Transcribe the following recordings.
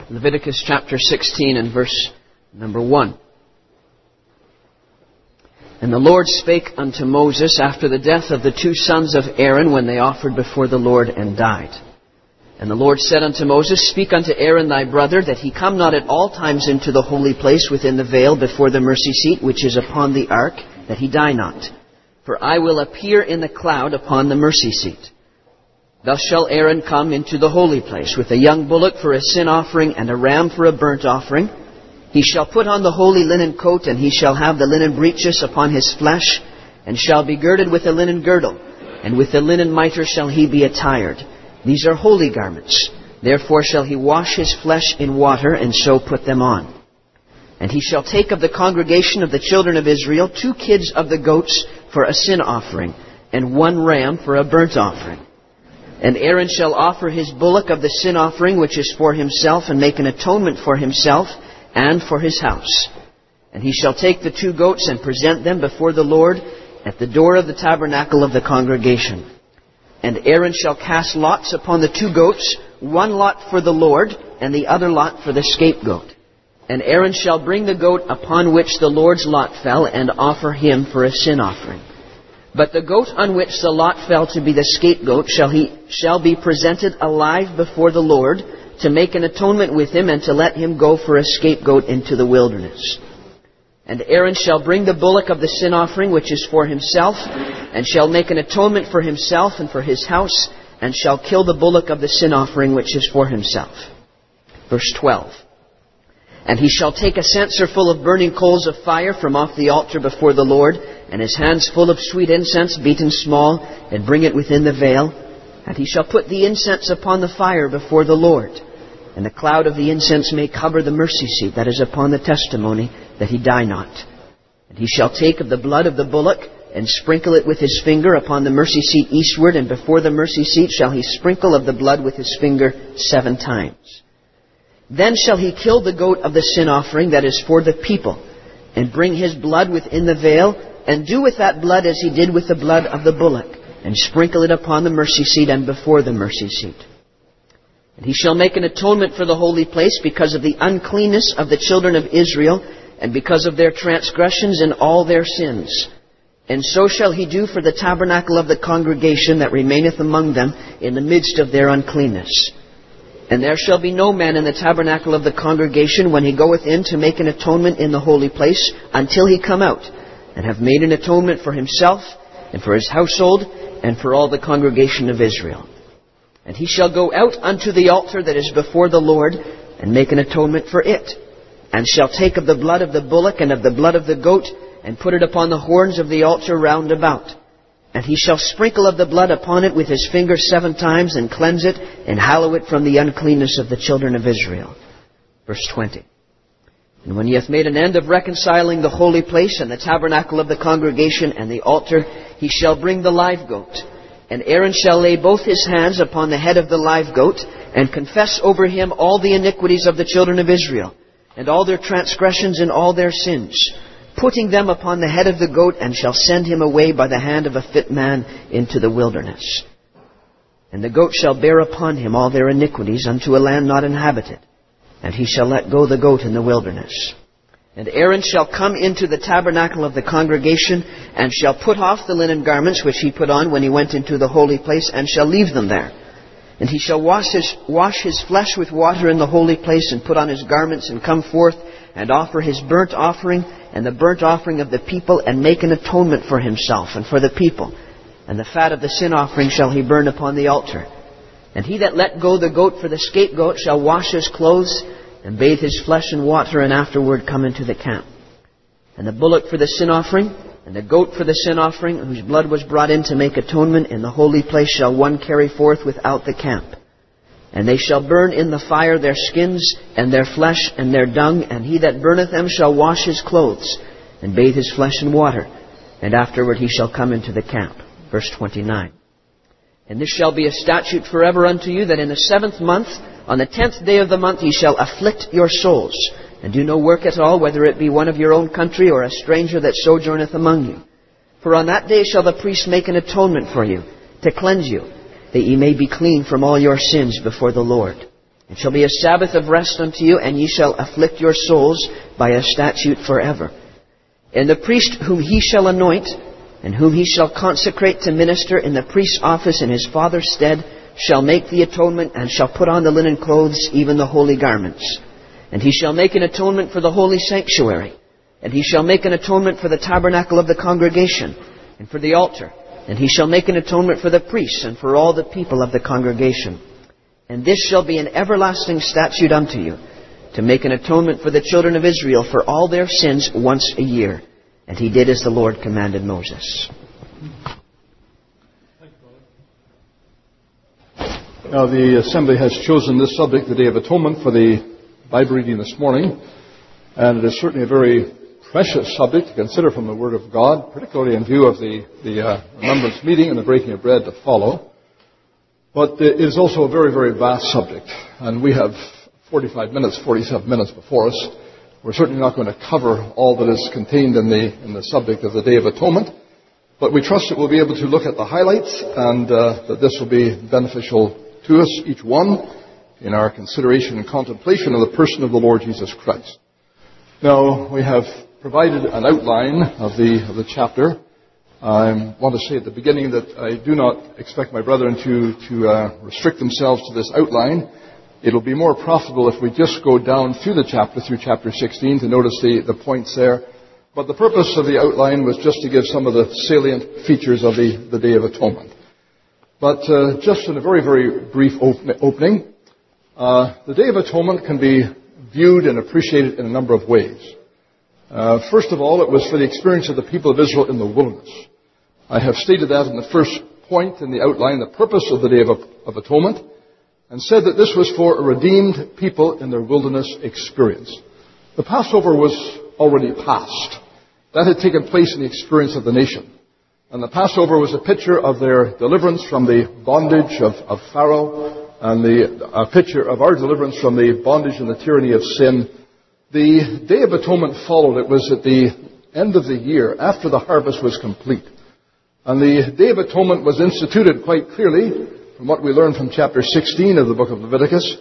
Leviticus chapter 16 and verse number 1. And the Lord spake unto Moses after the death of the two sons of Aaron, when they offered before the Lord and died. And the Lord said unto Moses, Speak unto Aaron thy brother, that he come not at all times into the holy place within the veil before the mercy seat which is upon the ark, that he die not. For I will appear in the cloud upon the mercy seat. Thus shall Aaron come into the holy place with a young bullock for a sin offering and a ram for a burnt offering. He shall put on the holy linen coat, and he shall have the linen breeches upon his flesh, and shall be girded with a linen girdle, and with the linen mitre shall he be attired. These are holy garments. Therefore shall he wash his flesh in water, and so put them on. And he shall take of the congregation of the children of Israel 2 kids of the goats for a sin offering, and 1 ram for a burnt offering. And Aaron shall offer his bullock of the sin offering, which is for himself, and make an atonement for himself and for his house. And he shall take the 2 goats and present them before the Lord at the door of the tabernacle of the congregation. And Aaron shall cast lots upon the 2 goats, 1 lot for the Lord, and the other lot for the scapegoat. And Aaron shall bring the goat upon which the Lord's lot fell, and offer him for a sin offering. But the goat on which the lot fell to be the scapegoat shall be presented alive before the Lord, to make an atonement with him, and to let him go for a scapegoat into the wilderness. And Aaron shall bring the bullock of the sin offering, which is for himself, and shall make an atonement for himself and for his house, and shall kill the bullock of the sin offering, which is for himself. Verse 12. And he shall take a censer full of burning coals of fire from off the altar before the Lord, and his hands full of sweet incense beaten small, and bring it within the veil. And he shall put the incense upon the fire before the Lord. And the cloud of the incense may cover the mercy seat that is upon the testimony, that he die not. And he shall take of the blood of the bullock, and sprinkle it with his finger upon the mercy seat eastward, and before the mercy seat shall he sprinkle of the blood with his finger 7 times. Then shall he kill the goat of the sin offering that is for the people, and bring his blood within the veil, and do with that blood as he did with the blood of the bullock, and sprinkle it upon the mercy seat and before the mercy seat. And he shall make an atonement for the holy place because of the uncleanness of the children of Israel, and because of their transgressions and all their sins. And so shall he do for the tabernacle of the congregation that remaineth among them in the midst of their uncleanness. And there shall be no man in the tabernacle of the congregation when he goeth in to make an atonement in the holy place, until he come out, and have made an atonement for himself, and for his household, and for all the congregation of Israel. And he shall go out unto the altar that is before the Lord, and make an atonement for it, and shall take of the blood of the bullock and of the blood of the goat, and put it upon the horns of the altar round about. And he shall sprinkle of the blood upon it with his finger 7 times, and cleanse it, and hallow it from the uncleanness of the children of Israel. Verse 20. And when he hath made an end of reconciling the holy place, and the tabernacle of the congregation, and the altar, he shall bring the live goat. And Aaron shall lay both his hands upon the head of the live goat, and confess over him all the iniquities of the children of Israel, and all their transgressions and all their sins, putting them upon the head of the goat, and shall send him away by the hand of a fit man into the wilderness. And the goat shall bear upon him all their iniquities unto a land not inhabited, and he shall let go the goat in the wilderness. And Aaron shall come into the tabernacle of the congregation, and shall put off the linen garments which he put on when he went into the holy place, and shall leave them there. And he shall wash his flesh with water in the holy place, and put on his garments, and come forth, and offer his burnt offering, and the burnt offering of the people, and make an atonement for himself and for the people. And the fat of the sin offering shall he burn upon the altar. And he that let go the goat for the scapegoat shall wash his clothes, and bathe his flesh in water, and afterward come into the camp. And the bullock for the sin offering, and the goat for the sin offering, whose blood was brought in to make atonement in the holy place, shall one carry forth without the camp. And they shall burn in the fire their skins, and their flesh, and their dung, and he that burneth them shall wash his clothes, and bathe his flesh in water, and afterward he shall come into the camp. Verse 29. And this shall be a statute forever unto you, that in the 7th month, on the 10th day of the month, ye shall afflict your souls, and do no work at all, whether it be one of your own country, or a stranger that sojourneth among you. For on that day shall the priest make an atonement for you, to cleanse you, that ye may be clean from all your sins before the Lord. It shall be a Sabbath of rest unto you, and ye shall afflict your souls by a statute forever. And the priest whom he shall anoint, and whom he shall consecrate to minister in the priest's office in his father's stead, shall make the atonement, and shall put on the linen clothes, even the holy garments. And he shall make an atonement for the holy sanctuary. And he shall make an atonement for the tabernacle of the congregation, and for the altar. And he shall make an atonement for the priests, and for all the people of the congregation. And this shall be an everlasting statute unto you, to make an atonement for the children of Israel for all their sins once a year. And he did as the Lord commanded Moses. Now, the Assembly has chosen this subject, the Day of Atonement, for the Bible reading this morning. And it is certainly a very precious subject to consider from the Word of God, particularly in view of the Remembrance meeting and the breaking of bread to follow. But it is also a very, very vast subject. And we have 47 minutes before us. We're certainly not going to cover all that is contained in the subject of the Day of Atonement. But we trust that we'll be able to look at the highlights and that this will be beneficial to us, each one, in our consideration and contemplation of the person of the Lord Jesus Christ. Now, we have provided an outline of the chapter. I want to say at the beginning that I do not expect my brethren to restrict themselves to this outline. It'll be more profitable if we just go down through the chapter, through chapter 16, to notice the points there. But the purpose of the outline was just to give some of the salient features of the Day of Atonement. But just in a very, very brief opening, the Day of Atonement can be viewed and appreciated in a number of ways. First of all, it was for the experience of the people of Israel in the wilderness. I have stated that in the first point in the outline, the purpose of the Day of Atonement, and said that this was for a redeemed people in their wilderness experience. The Passover was already past. That had taken place in the experience of the nation. And the Passover was a picture of their deliverance from the bondage of Pharaoh, and a picture of our deliverance from the bondage and the tyranny of sin. The Day of Atonement followed. It was at the end of the year, after the harvest was complete. And the Day of Atonement was instituted quite clearly, from what we learn from chapter 16 of the book of Leviticus,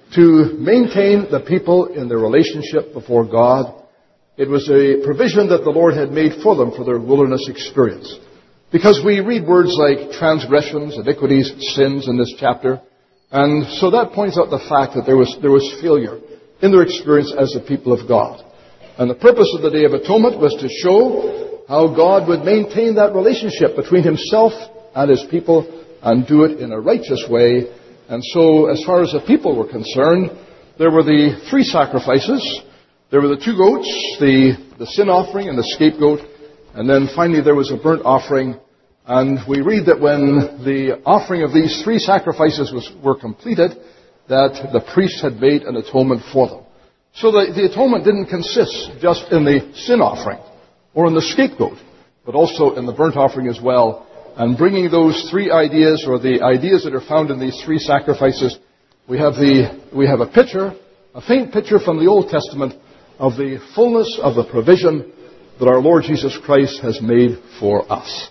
to maintain the people in their relationship before God. It was a provision that the Lord had made for them for their wilderness experience. Because we read words like transgressions, iniquities, sins in this chapter. And so that points out the fact that there was failure in their experience as the people of God. And the purpose of the Day of Atonement was to show how God would maintain that relationship between himself and his people and do it in a righteous way. And so, as far as the people were concerned, there were the three sacrifices. There were the two goats, the sin offering and the scapegoat. And then finally there was a burnt offering. And we read that when the offering of these three sacrifices were completed, that the priest had made an atonement for them. So the atonement didn't consist just in the sin offering or in the scapegoat, but also in the burnt offering as well. And bringing those three ideas, or the ideas that are found in these three sacrifices, we have a picture, a faint picture from the Old Testament of the fullness of the provision that our Lord Jesus Christ has made for us.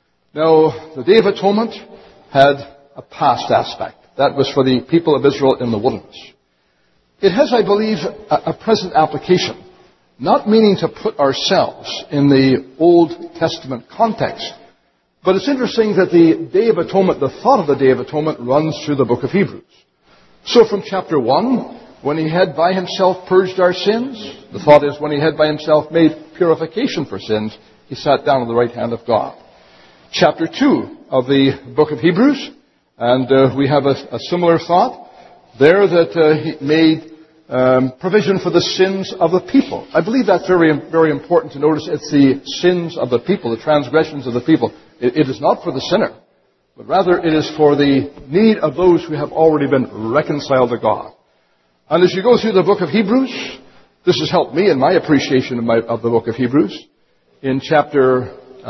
Now, the Day of Atonement had a past aspect. That was for the people of Israel in the wilderness. It has, I believe, a present application, not meaning to put ourselves in the Old Testament context. But it's interesting that the Day of Atonement, the thought of the Day of Atonement, runs through the book of Hebrews. So from chapter 1, when he had by himself purged our sins, the thought is when he had by himself made purification for sins, he sat down on the right hand of God. Chapter 2 of the book of Hebrews, and we have a similar thought there that he made provision for the sins of the people. I believe that's very, very important to notice. It's the sins of the people, the transgressions of the people. It is not for the sinner, but rather it is for the need of those who have already been reconciled to God. And as you go through the book of Hebrews, this has helped me in my appreciation of the book of Hebrews. In chapter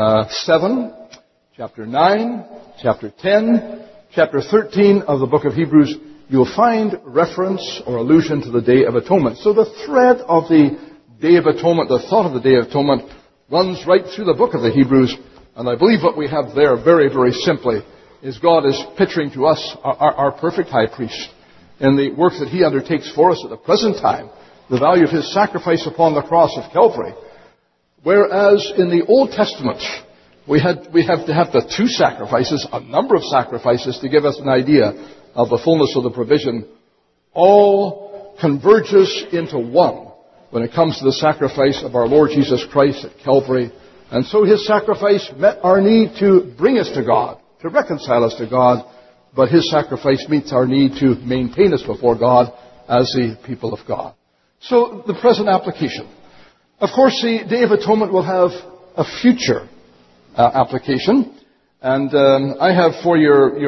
7, chapter 9, chapter 10, chapter 13 of the book of Hebrews, you'll find reference or allusion to the Day of Atonement. So the thread of the Day of Atonement, the thought of the Day of Atonement, runs right through the book of the Hebrews. And I believe what we have there, very, very simply, is God is picturing to us our perfect high priest. in the work that he undertakes for us at the present time, the value of his sacrifice upon the cross of Calvary. Whereas in the Old Testament, we have to have the two sacrifices, a number of sacrifices to give us an idea of the fullness of the provision. All converges into one when it comes to the sacrifice of our Lord Jesus Christ at Calvary. And so his sacrifice met our need to bring us to God, to reconcile us to God, but his sacrifice meets our need to maintain us before God as the people of God. So the present application. Of course, the Day of Atonement will have a future application, and I have for your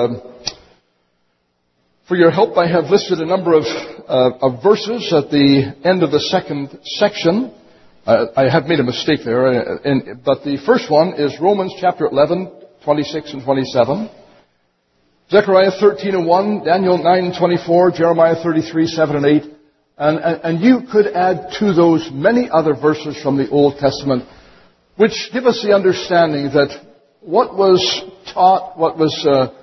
help, I have listed a number of verses at the end of the second section. I have made a mistake there, but the first one is Romans chapter 11, 26 and 27. Zechariah 13:1, Daniel 9:24, Jeremiah 33:7 and 8. And you could add to those many other verses from the Old Testament, which give us the understanding that what was taught, what was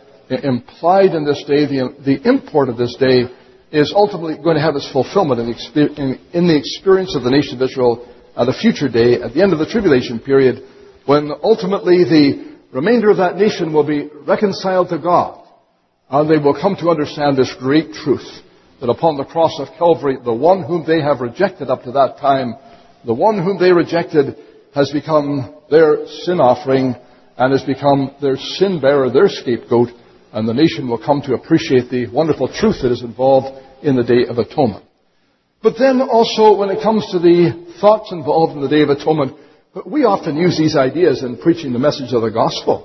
implied in this day, the import of this day, is ultimately going to have its fulfillment in the experience of the nation of Israel at a future day, at the end of the tribulation period, when ultimately the remainder of that nation will be reconciled to God. And they will come to understand this great truth, that upon the cross of Calvary, the one whom they have rejected up to that time, the one whom they rejected has become their sin offering and has become their sin bearer, their scapegoat, and the nation will come to appreciate the wonderful truth that is involved in the Day of Atonement. But then also, when it comes to the thoughts involved in the Day of Atonement, we often use these ideas in preaching the message of the gospel.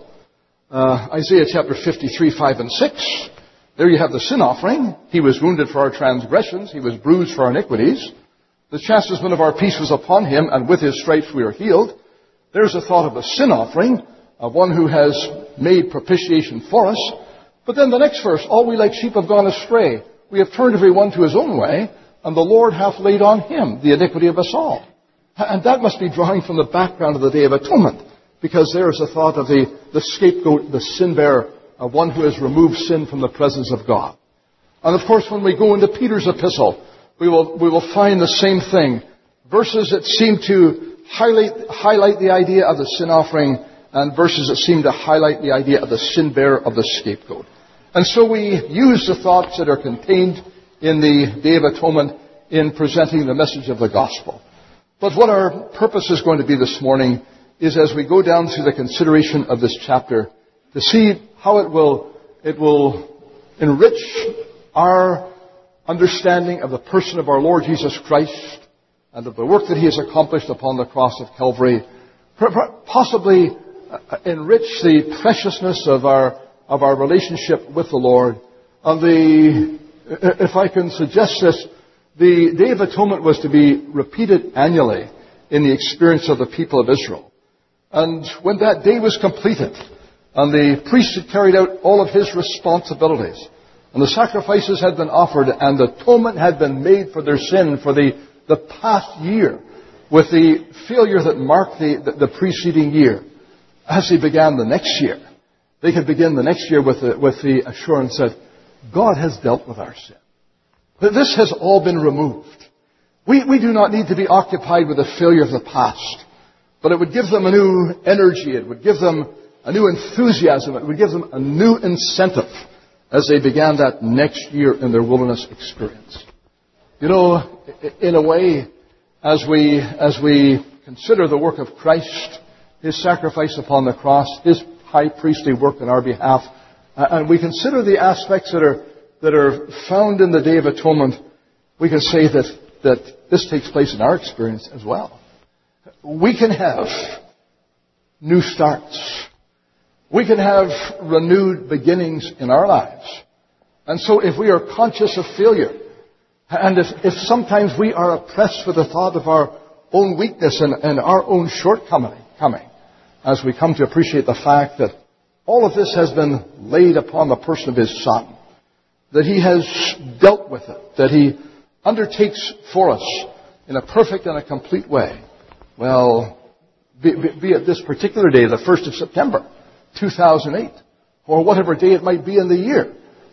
Isaiah chapter 53, 5 and 6. There you have the sin offering. He was wounded for our transgressions. He was bruised for our iniquities. The chastisement of our peace was upon him, and with his stripes we are healed. There's a thought of a sin offering, of one who has made propitiation for us. But then the next verse, all we like sheep have gone astray. We have turned every one to his own way, and the Lord hath laid on him the iniquity of us all. And that must be drawing from the background of the Day of Atonement, because there is a thought of the scapegoat, the sin bearer, of one who has removed sin from the presence of God. And of course, when we go into Peter's epistle, we will find the same thing. Verses that seem to highlight the idea of the sin offering, and verses that seem to highlight the idea of the sin bearer, of the scapegoat. And so we use the thoughts that are contained in the Day of Atonement in presenting the message of the gospel. But what our purpose is going to be this morning is, as we go down through the consideration of this chapter, to see how it will enrich our understanding of the person of our Lord Jesus Christ and of the work that he has accomplished upon the cross of Calvary, possibly enrich the preciousness of our relationship with the Lord. If I can suggest this, the Day of Atonement was to be repeated annually in the experience of the people of Israel. And when that day was completed, and the priest had carried out all of his responsibilities, and the sacrifices had been offered, and atonement had been made for their sin for the past year, with the failure that marked the preceding year, as they began the next year, they could begin the next year with the assurance that God has dealt with our sin. That this has all been removed. We do not need to be occupied with the failure of the past, but it would give them a new energy, it would give them a new enthusiasm, it would give them a new incentive as they began that next year in their wilderness experience. You know, in a way, as we consider the work of Christ, his sacrifice upon the cross, his high priestly work on our behalf, and we consider the aspects that are found in the Day of Atonement, we can say that this takes place in our experience as well. We can have new starts. We can have renewed beginnings in our lives. And so if we are conscious of failure, and if sometimes we are oppressed with the thought of our own weakness and our own shortcoming, as we come to appreciate the fact that all of this has been laid upon the person of his Son, that he has dealt with it, that he undertakes for us in a perfect and a complete way. Well, be it this particular day, the 1st of September, 2008, or whatever day it might be in the year,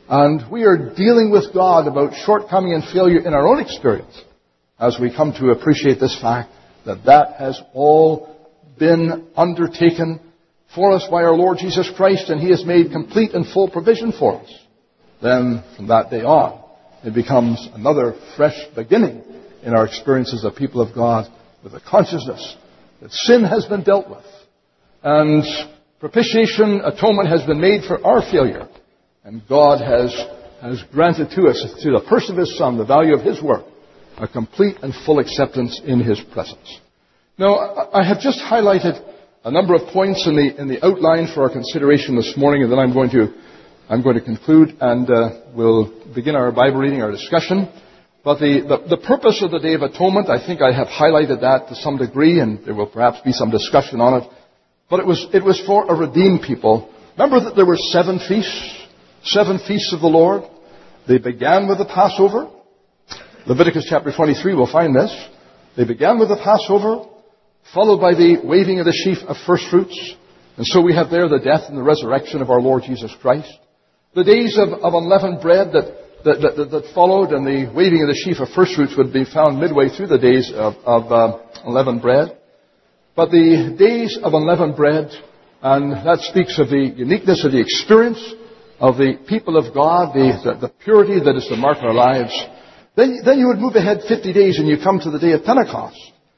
And we are dealing with God about shortcoming and failure in our own experience as we come to appreciate this fact that that has all been undertaken for us by our Lord Jesus Christ, and He has made complete and full provision for us. Then, from that day on, it becomes another fresh beginning in our experience as a people of God, with the consciousness that sin has been dealt with, and propitiation, atonement has been made for our failure, and God has granted to us, through the person of His Son, the value of His work, a complete and full acceptance in His presence. Now, I have just highlighted a number of points in the outline for our consideration this morning, and then I'm going to conclude, and we'll begin our Bible reading, our discussion. But the purpose of the Day of Atonement, I think I have highlighted that to some degree, and there will perhaps be some discussion on it. But it was for a redeemed people. Remember that there were 7 feasts of the Lord. They began with the Passover. Leviticus chapter 23 will find this. They began with the Passover, followed by the waving of the sheaf of first fruits. And so we have there the death and the resurrection of our Lord Jesus Christ. The days of unleavened bread that followed, and the waving of the sheaf of first fruits would be found midway through the days of unleavened bread. But the days of unleavened bread, and that speaks of the uniqueness of the experience of the people of God, the purity that is to mark our lives. Then you would move ahead 50 days and you come to the day of Pentecost.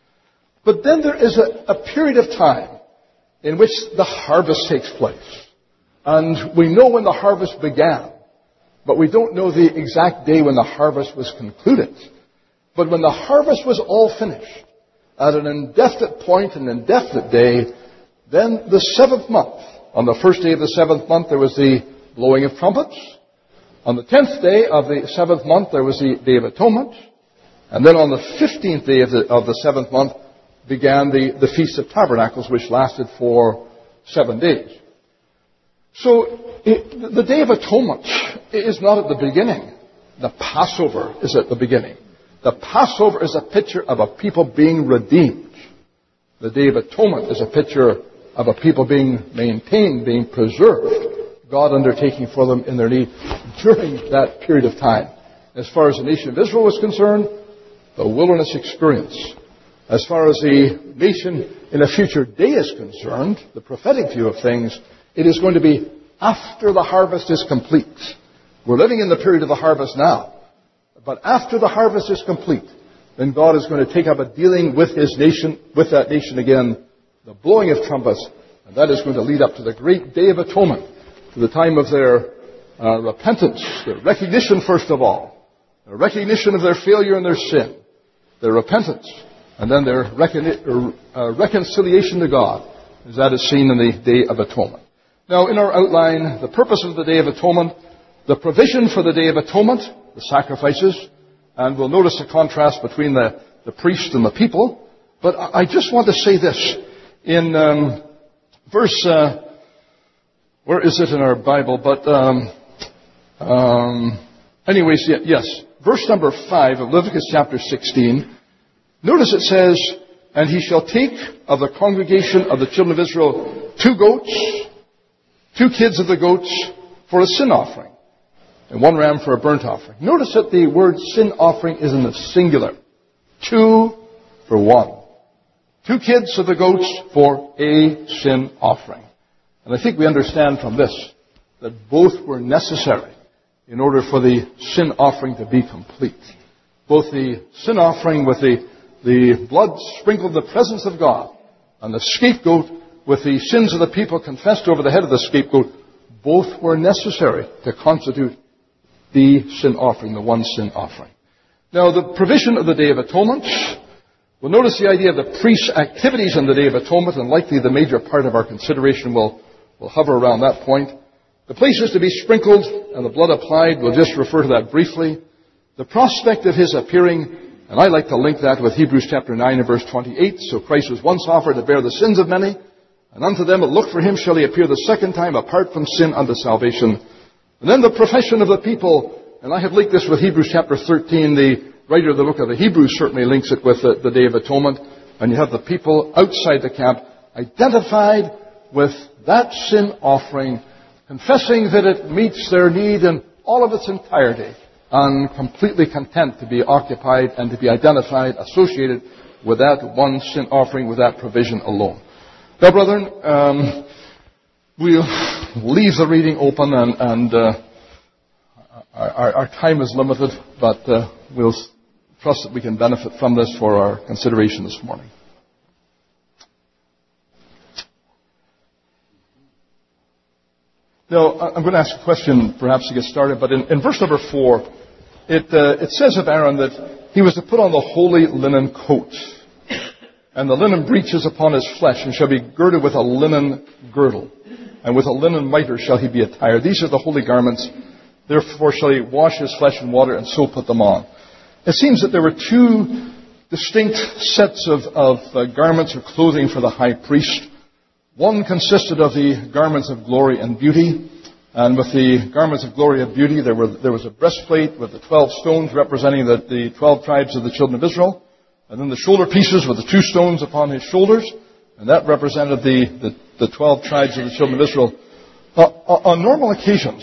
But then there is a period of time in which the harvest takes place. And we know when the harvest began, but we don't know the exact day when the harvest was concluded. But when the harvest was all finished, at an indefinite point, an indefinite day, then the 7th month, on the first day of the 7th month, there was the blowing of trumpets. On the 10th day of the 7th month, there was the Day of Atonement. And then on the 15th day of the 7th month began the Feast of Tabernacles, which lasted for 7 days. So the Day of Atonement is not at the beginning. The Passover is at the beginning. The Passover is a picture of a people being redeemed. The Day of Atonement is a picture of a people being maintained, being preserved. God undertaking for them in their need during that period of time. As far as the nation of Israel was concerned, the wilderness experience. As far as the nation in a future day is concerned, the prophetic view of things, it is going to be after the harvest is complete. We're living in the period of the harvest now. But after the harvest is complete, then God is going to take up a dealing with His nation, with that nation again, the blowing of trumpets, and that is going to lead up to the great Day of Atonement, to the time of their repentance, their recognition, first of all, their recognition of their failure and their sin, their repentance, and then their reconciliation to God, as that is seen in the Day of Atonement. Now, in our outline, the purpose of the Day of Atonement, the provision for the Day of Atonement, the sacrifices, and we'll notice the contrast between the priest and the people. But I just want to say this. In verse... where is it in our Bible? But, yes. Verse number 5 of Leviticus chapter 16. Notice it says, "And he shall take of the congregation of the children of Israel 2 goats, 2 kids of the goats for a sin offering, and 1 ram for a burnt offering." Notice that the word sin offering is in the singular. 2 for 1. 2 kids of the goats for a sin offering. And I think we understand from this that both were necessary in order for the sin offering to be complete. Both the sin offering with the blood sprinkled in the presence of God, and the scapegoat with the sins of the people confessed over the head of the scapegoat, both were necessary to constitute the sin offering, the one sin offering. Now, the provision of the Day of Atonement, we'll notice the idea of the priest's activities on the Day of Atonement, and likely the major part of our consideration will hover around that point. The places to be sprinkled and the blood applied, we'll just refer to that briefly. The prospect of His appearing, and I like to link that with Hebrews chapter 9 and verse 28. "So Christ was once offered to bear the sins of many, and unto them that look for Him shall He appear the second time apart from sin unto salvation." And then the profession of the people, and I have linked this with Hebrews chapter 13. The writer of the book of the Hebrews certainly links it with the Day of Atonement. And you have the people outside the camp identified with that sin offering, confessing that it meets their need and all of its entirety and completely content to be occupied and to be identified, associated with that one sin offering, with that provision alone. Now, brethren, we'll leave the reading open, and our time is limited, but we'll trust that we can benefit from this for our consideration this morning. Now, I'm going to ask a question perhaps to get started, but in verse number 4, it says of Aaron that he was to put on the holy linen coat, and the linen breeches upon his flesh, and shall be girded with a linen girdle, and with a linen mitre shall he be attired. These are the holy garments, therefore shall he wash his flesh in water, and so put them on. It seems that there were two distinct sets of garments or clothing for the high priest. One consisted of the garments of glory and beauty, and with the garments of glory and beauty there was a breastplate with the 12 stones representing the 12 tribes of the children of Israel, and then the shoulder pieces with the 2 stones upon his shoulders, and that represented the 12 tribes of the children of Israel. On normal occasions,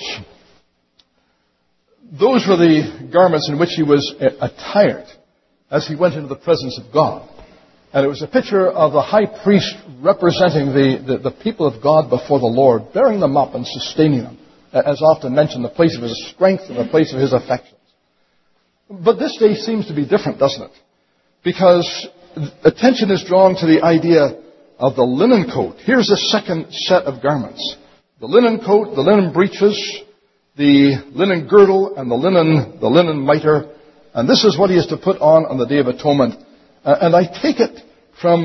those were the garments in which he was attired as he went into the presence of God. And it was a picture of the high priest representing the people of God before the Lord, bearing them up and sustaining them, as often mentioned, the place of his strength and the place of his affections. But this day seems to be different, doesn't it? Because attention is drawn to the idea of the linen coat. Here's a second set of garments. The linen coat, the linen breeches, the linen girdle, and the linen mitre. And this is what he is to put on the Day of Atonement. And I take it from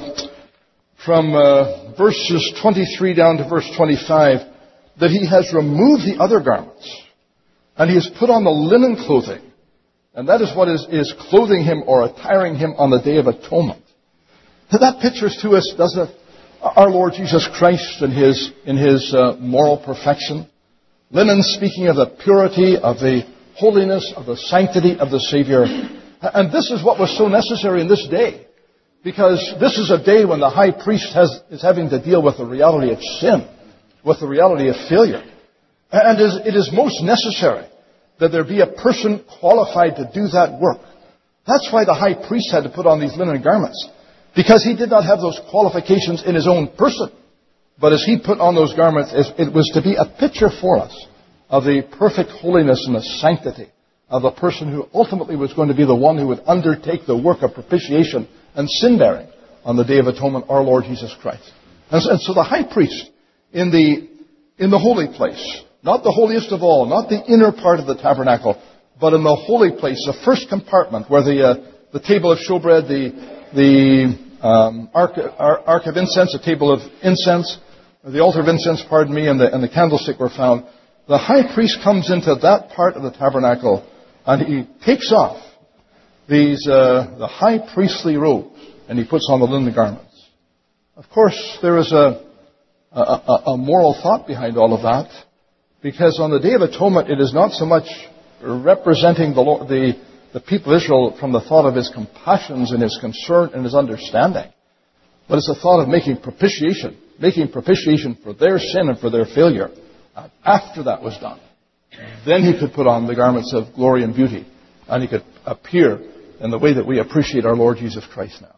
verses 23 down to verse 25 that he has removed the other garments and he has put on the linen clothing. And that is what is clothing him or attiring him on the Day of Atonement. That pictures to us, doesn't it, our Lord Jesus Christ in his moral perfection. Linen speaking of the purity, of the holiness, of the sanctity of the Savior. And this is what was so necessary in this day, because this is a day when the high priest is having to deal with the reality of sin, with the reality of failure. And it is most necessary that there be a person qualified to do that work. That's why the high priest had to put on these linen garments, because he did not have those qualifications in his own person. But as he put on those garments, it was to be a picture for us of the perfect holiness and the sanctity of a person who ultimately was going to be the one who would undertake the work of propitiation and sin-bearing on the Day of Atonement, our Lord Jesus Christ. And so the high priest in the holy place, not the holiest of all, not the inner part of the tabernacle, but in the holy place, the first compartment where the table of showbread, the ark of incense, the table of incense, the altar of incense, and the candlestick were found. The high priest comes into that part of the tabernacle and he takes off the high priestly robes and he puts on the linen garments. Of course, there is a moral thought behind all of that, because on the Day of Atonement it is not so much representing the people of Israel from the thought of his compassions and his concern and his understanding, but it's the thought of making propitiation for their sin and for their failure. And after that was done, then he could put on the garments of glory and beauty, and he could appear in the way that we appreciate our Lord Jesus Christ now.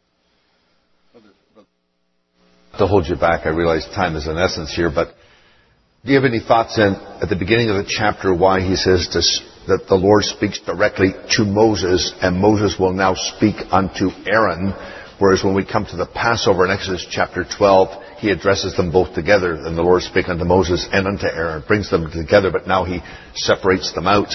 To hold you back, I realize time is an essence here, but do you have any thoughts at the beginning of the chapter why he says that the Lord speaks directly to Moses, and Moses will now speak unto Aaron, whereas when we come to the Passover in Exodus chapter 12, he addresses them both together, and the Lord spake unto Moses and unto Aaron, brings them together, but now he separates them out.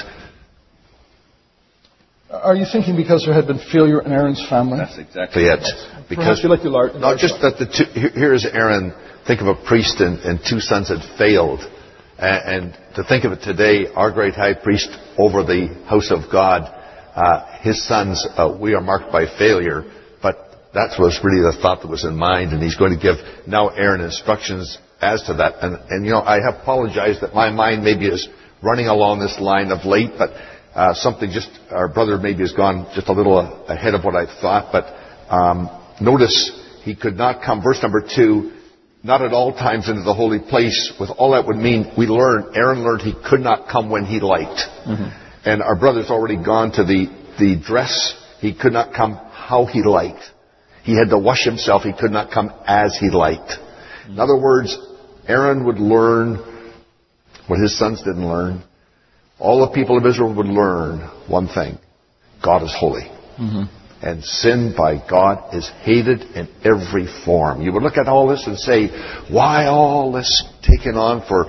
Are you thinking because there had been failure in Aaron's family? That's exactly it. Because like not just that here is Aaron. Think of a priest and 2 sons had failed, and to think of it today, our great high priest over the house of God, his sons, we are marked by failure, but that was really the thought that was in mind, and he's going to give now Aaron instructions as to that. And you know, I have apologized that my mind maybe is running along this line of late, but our brother maybe has gone just a little ahead of what I thought. But notice he could not come. Verse number 2, not at all times into the holy place. With all that would mean, Aaron learned he could not come when he liked. Mm-hmm. And our brother's already gone to the dress. He could not come how he liked. He had to wash himself. He could not come as he liked. In other words, Aaron would learn what his sons didn't learn. All the people of Israel would learn one thing. God is holy. Mm-hmm. And sin by God is hated in every form. You would look at all this and say, why all this taken on for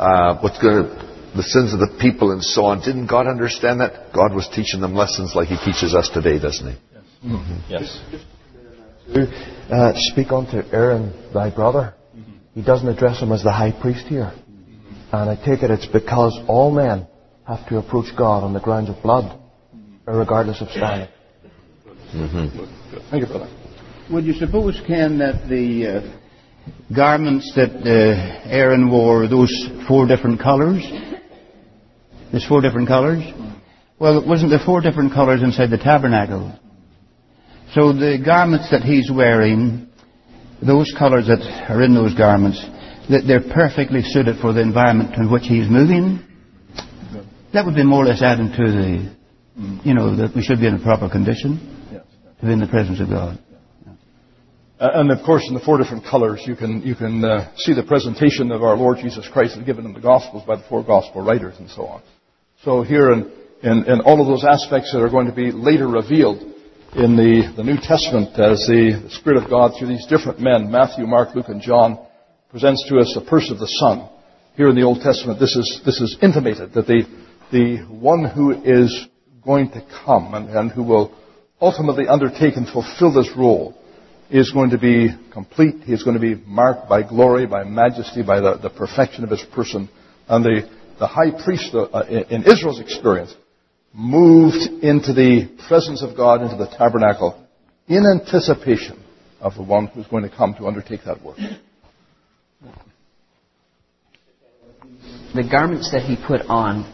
the sins of the people and so on? Didn't God understand that? God was teaching them lessons like He teaches us today, doesn't He? Yes. Mm-hmm. Yes. Speak unto Aaron, thy brother. Mm-hmm. He doesn't address him as the high priest here. Mm-hmm. And I take it it's because all men have to approach God on the grounds of blood, regardless of standing. Mm-hmm. Thank you, brother. Would you suppose, Ken, that the garments that Aaron wore, those 4 different colours? There's 4 different colours? Well, wasn't there 4 different colours inside the tabernacle? So the garments that he's wearing, those colours that are in those garments, that they're perfectly suited for the environment in which he's moving. That would be more or less adding to the, that we should be in a proper condition to be in the presence of God. And of course, in the 4 different colours, you can see the presentation of our Lord Jesus Christ and given in the Gospels by the 4 Gospel writers and so on. So here in all of those aspects that are going to be later revealed in the New Testament as the Spirit of God through these different men, Matthew, Mark, Luke, and John, presents to us the person of the Son. Here in the Old Testament, this is intimated that the one who is going to come and who will ultimately undertake and fulfill this role is going to be complete. He is going to be marked by glory, by majesty, by the perfection of his person. And the high priest in Israel's experience moved into the presence of God, into the tabernacle, in anticipation of the one who's going to come to undertake that work. The garments that he put on,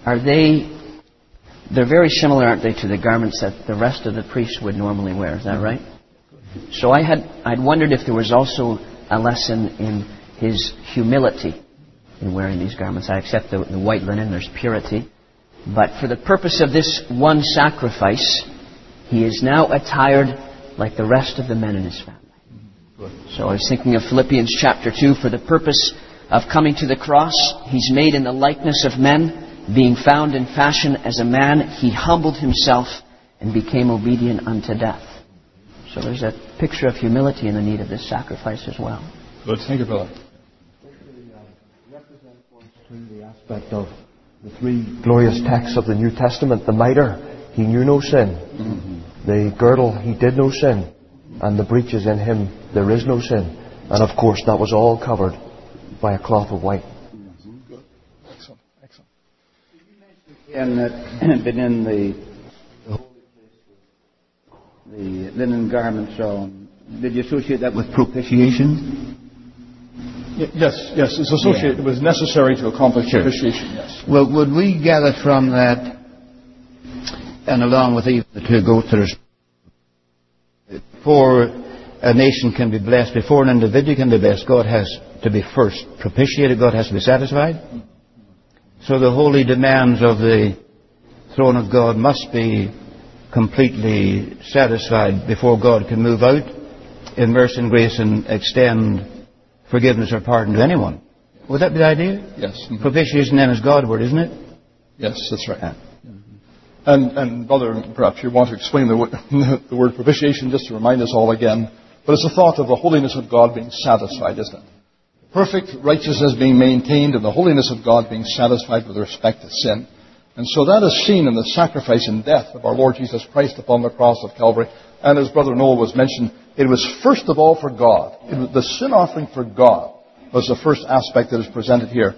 they're very similar, aren't they, to the garments that the rest of the priests would normally wear. Is that right? So I'd wondered if there was also a lesson in his humility in wearing these garments. I accept the white linen, there's purity. But for the purpose of this one sacrifice, he is now attired like the rest of the men in his family. So I was thinking of Philippians chapter 2. For the purpose of coming to the cross, he's made in the likeness of men. Being found in fashion as a man, he humbled himself and became obedient unto death. So there's a picture of humility in the need of this sacrifice as well. Good. Thank you, brother. Represent for us too the aspect of the 3 glorious texts of the New Testament. The mitre, he knew no sin. Mm-hmm. The girdle, he did no sin. And the breeches in him, there is no sin. And of course, that was all covered by a cloth of white. Good. Excellent. Excellent. And that been in the holy place with the linen garments on. Did you associate that with propitiation? Yes. It's associated. It was necessary to accomplish propitiation. Yes. Well, would we gather from that, and along with even the 2 goats that are, before a nation can be blessed, before an individual can be blessed, God has to be first propitiated. God has to be satisfied. So the holy demands of the throne of God must be completely satisfied before God can move out in mercy and grace and extend forgiveness or pardon to anyone. Would that be the idea? Yes. Mm-hmm. Propitiation then is Godward, isn't it? Yes, that's right. Yeah. And brother, perhaps you want to explain the word propitiation just to remind us all again. But it's a thought of the holiness of God being satisfied, isn't it? Perfect righteousness being maintained and the holiness of God being satisfied with respect to sin. And so that is seen in the sacrifice and death of our Lord Jesus Christ upon the cross of Calvary. And as Brother Noel was mentioned, it was first of all for God. The sin offering for God was the first aspect that is presented here.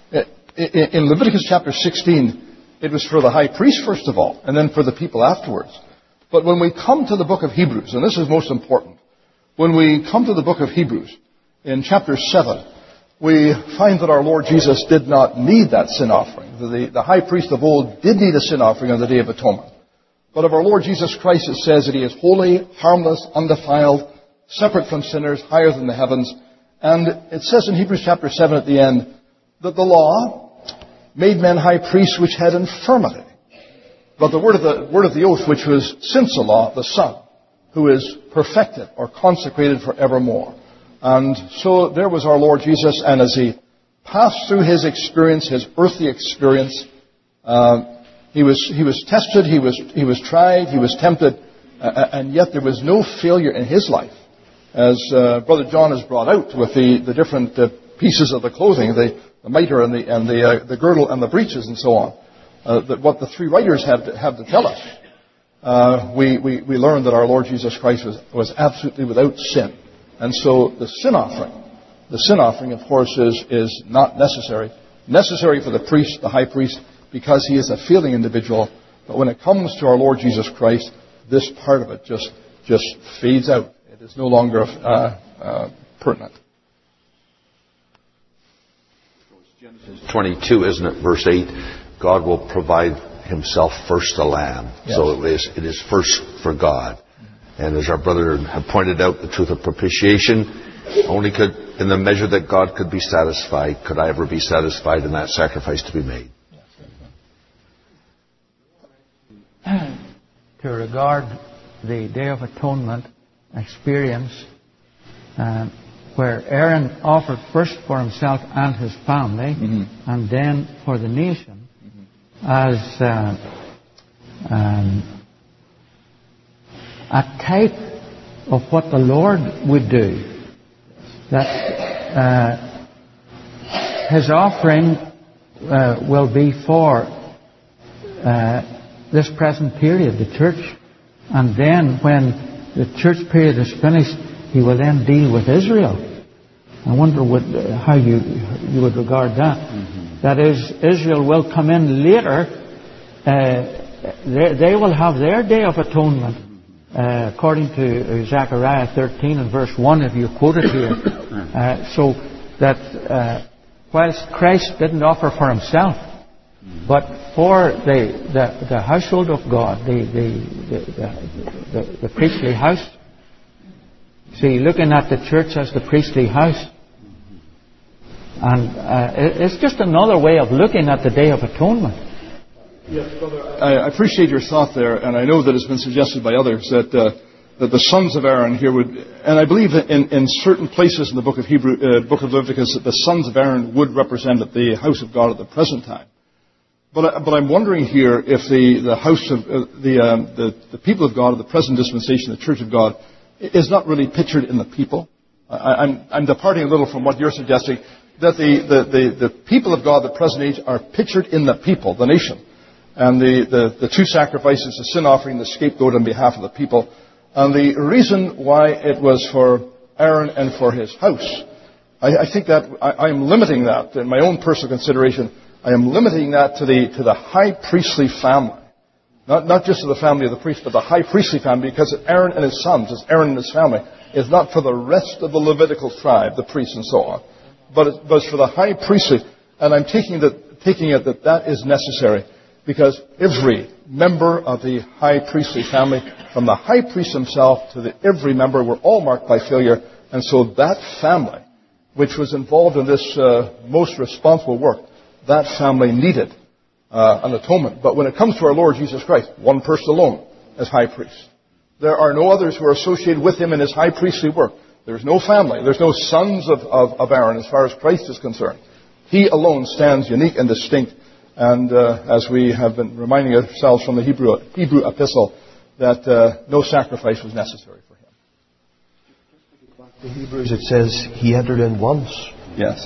In Leviticus chapter 16, it was for the high priest first of all, and then for the people afterwards. But when we come to the book of Hebrews, and this is most important, when we come to the book of Hebrews, in chapter 7, we find that our Lord Jesus did not need that sin offering. The high priest of old did need a sin offering on the Day of Atonement. But of our Lord Jesus Christ, it says that He is holy, harmless, undefiled, separate from sinners, higher than the heavens, And it says in Hebrews chapter 7 at the end that the law made men high priests which had infirmity. But the word of the oath, which was since the law, the Son, who is perfected or consecrated forevermore. And so there was our Lord Jesus, and as he passed through his experience, his earthly experience, he was tested, he was tried, he was tempted, and yet there was no failure in his life. As Brother John has brought out with the different pieces of the clothing, the mitre and the girdle and the breeches and so on, that what the three writers have to tell us, we learn that our Lord Jesus Christ was absolutely without sin. And so the sin offering, of course, is not necessary. Necessary for the priest, the high priest, because he is a feeling individual. But when it comes to our Lord Jesus Christ, this part of it just fades out. It is no longer pertinent. Genesis 22, isn't it? Verse 8, God will provide himself first a lamb. Yes. So it is first for God. And as our brother had pointed out, the truth of propitiation only could, in the measure that God could be satisfied, could I ever be satisfied in that sacrifice to be made. To regard the Day of Atonement experience, where Aaron offered first for himself and his family, and then for the nation, as a type of what the Lord would do. That his offering will be for this present period, the church. And then when the church period is finished, he will then deal with Israel. I wonder how you would regard that. That is, Israel will come in later. They will have their Day of Atonement. According to Zechariah 13 and verse 1, if you quote it here. So that whilst Christ didn't offer for himself, but for the household of God, the priestly house. See, looking at the church as the priestly house. And it's just another way of looking at the Day of Atonement. Yes, brother. I appreciate your thought there, and I know that it's been suggested by others that the sons of Aaron here would, and I believe that in certain places in the book of Leviticus, that the sons of Aaron would represent the house of God at the present time. But I'm wondering here if the house of the people of God of the present dispensation, the Church of God, is not really pictured in the people. I'm departing a little from what you're suggesting, that the people of God of the present age are pictured in the people, the nation. And the two sacrifices, the sin offering, the scapegoat on behalf of the people. And the reason why it was for Aaron and for his house, I think that I'm limiting that in my own personal consideration. I am limiting that to the high priestly family. Not just to the family of the priest, but the high priestly family, because Aaron and his sons, it's Aaron and his family. It's not for the rest of the Levitical tribe, the priests and so on. But it's for the high priestly. And I'm taking it that is necessary. Because every member of the high priestly family, from the high priest himself to every member, were all marked by failure. And so that family, which was involved in this most responsible work, that family needed an atonement. But when it comes to our Lord Jesus Christ, one person alone as high priest. There are no others who are associated with him in his high priestly work. There's no family. There's no sons of Aaron as far as Christ is concerned. He alone stands unique and distinct. And as we have been reminding ourselves from the Hebrew epistle, that no sacrifice was necessary for him. Back to Hebrews, it says he entered in once. Yes.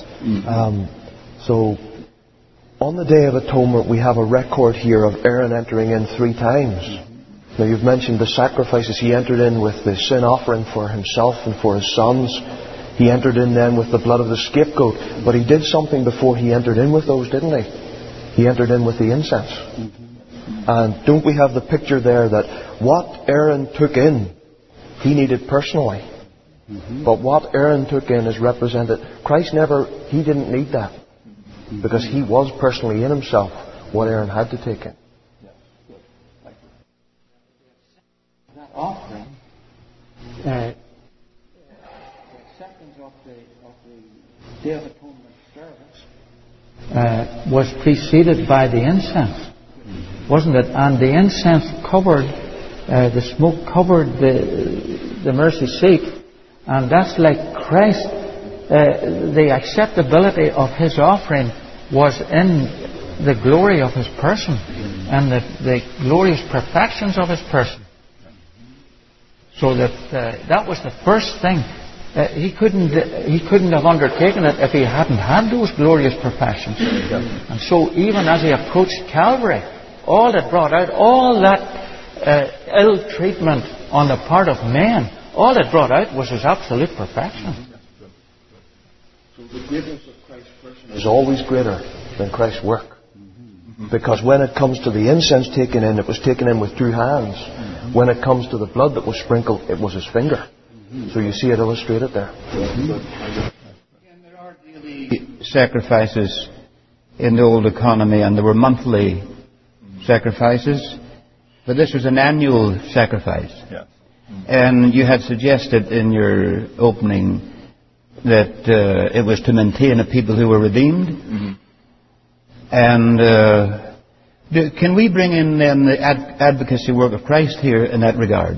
So on the Day of Atonement, we have a record here of Aaron entering in 3 times. Now you've mentioned the sacrifices. He entered in with the sin offering for himself and for his sons. He entered in then with the blood of the scapegoat. But he did something before he entered in with those, didn't he? He entered in with the incense. And don't we have the picture there that what Aaron took in, he needed personally. But what Aaron took in is represented. Christ he didn't need that. Because he was personally in himself what Aaron had to take in. That offering, the acceptance of the Day of Atonement service was preceded by the incense, wasn't it? And the incense covered, the smoke covered the mercy seat, and that's like Christ. The acceptability of His offering was in the glory of His person and the glorious perfections of His person. So that was the first thing. He couldn't have undertaken it if He hadn't had those glorious perfections. And so even as He approached Calvary, all that brought out, all that ill treatment on the part of men, all that brought out was His absolute perfection. So the greatness of Christ's person is always greater than Christ's work. Because when it comes to the incense taken in, it was taken in with 2 hands. When it comes to the blood that was sprinkled, it was His finger. So you see it illustrated there. And there are daily sacrifices in the old economy, and there were monthly sacrifices, but this was an annual sacrifice. And you had suggested in your opening that it was to maintain a people who were redeemed. And can we bring in then the advocacy work of Christ here in that regard?